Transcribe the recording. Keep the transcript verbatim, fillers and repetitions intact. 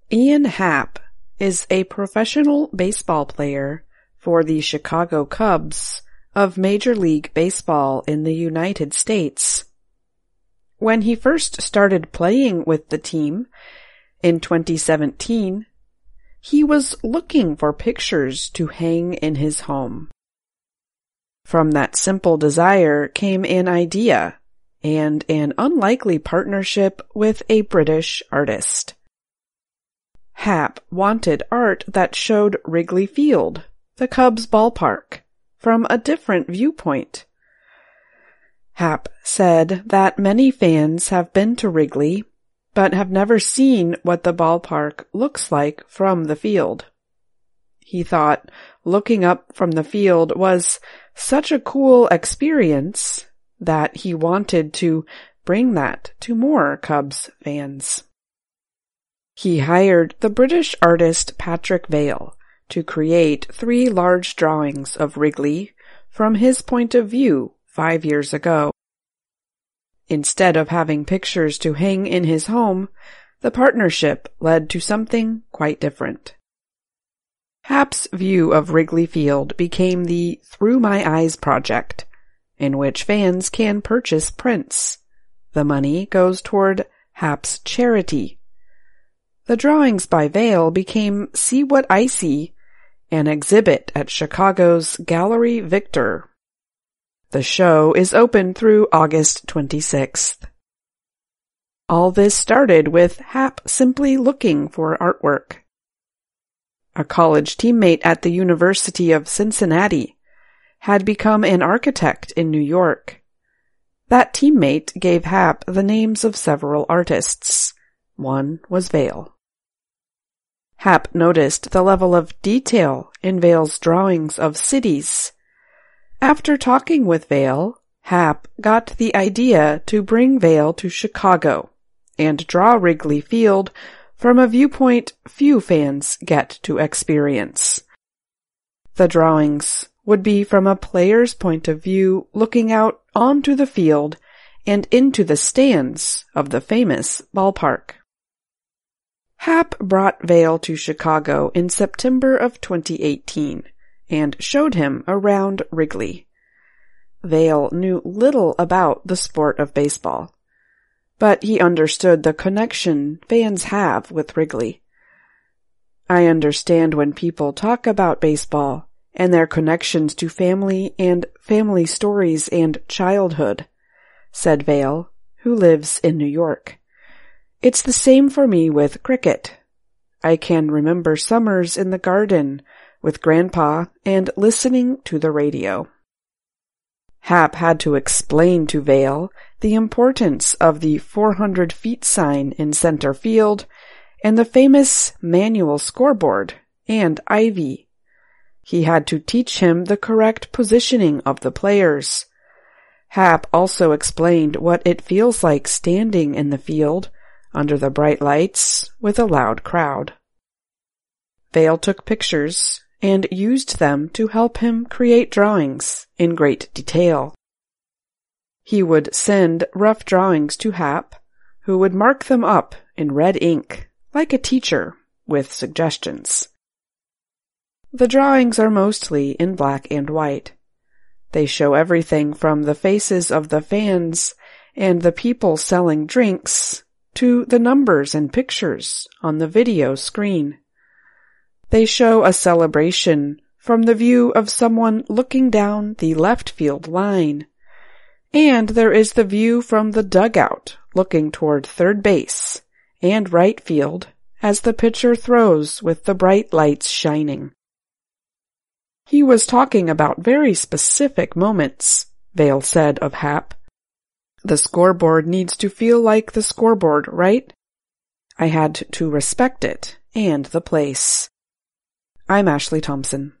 Ian Happ is a professional baseball player for the Chicago Cubs of Major League Baseball in the United States. When he first started playing with the team in twenty seventeen, he was looking for pictures to hang in his home. From that simple desire came an idea and an unlikely partnership with a British artist. Happ wanted art that showed Wrigley Field, the Cubs ballpark, from a different viewpoint. Happ said that many fans have been to Wrigley, but have never seen what the ballpark looks like from the field. He thought looking up from the field was such a cool experience that he wanted to bring that to more Cubs fans. He hired the British artist Patrick Vale to create three large drawings of Wrigley from his point of view five years ago. Instead of having pictures to hang in his home, the partnership led to something quite different. Happ's view of Wrigley Field became the Through My Eyes project, in which fans can purchase prints. The money goes toward Happ's charity. The drawings by Vale became See What I See, an exhibit at Chicago's Gallery Victor. The show is open through August twenty-sixth. All this started with Happ simply looking for artwork. A college teammate at the University of Cincinnati had become an architect in New York. That teammate gave Happ the names of several artists. One was Vale. Happ noticed the level of detail in Vale's drawings of cities. After talking with Vale, Happ got the idea to bring Vale to Chicago and draw Wrigley Field from a viewpoint few fans get to experience. The drawings would be from a player's point of view looking out onto the field and into the stands of the famous ballpark. Happ brought Vale to Chicago in September of twenty eighteen and showed him around Wrigley. Vale knew little about the sport of baseball, but he understood the connection fans have with Wrigley. I understand when people talk about baseball and their connections to family and family stories and childhood, said Vale, who lives in New York. It's the same for me with cricket. I can remember summers in the garden with Grandpa and listening to the radio. Happ had to explain to Vale the importance of the four hundred feet sign in center field and the famous manual scoreboard and ivy. He had to teach him the correct positioning of the players. Happ also explained what it feels like standing in the field under the bright lights with a loud crowd. Vale took pictures and used them to help him create drawings in great detail. He would send rough drawings to Happ, who would mark them up in red ink, like a teacher, with suggestions. The drawings are mostly in black and white. They show everything from the faces of the fans and the people selling drinks to the numbers and pictures on the video screen. They show a celebration from the view of someone looking down the left field line, and there is the view from the dugout looking toward third base and right field as the pitcher throws with the bright lights shining. He was talking about very specific moments, Vale said of Happ. The scoreboard needs to feel like the scoreboard, right? I had to respect it and the place. I'm Ashley Thompson.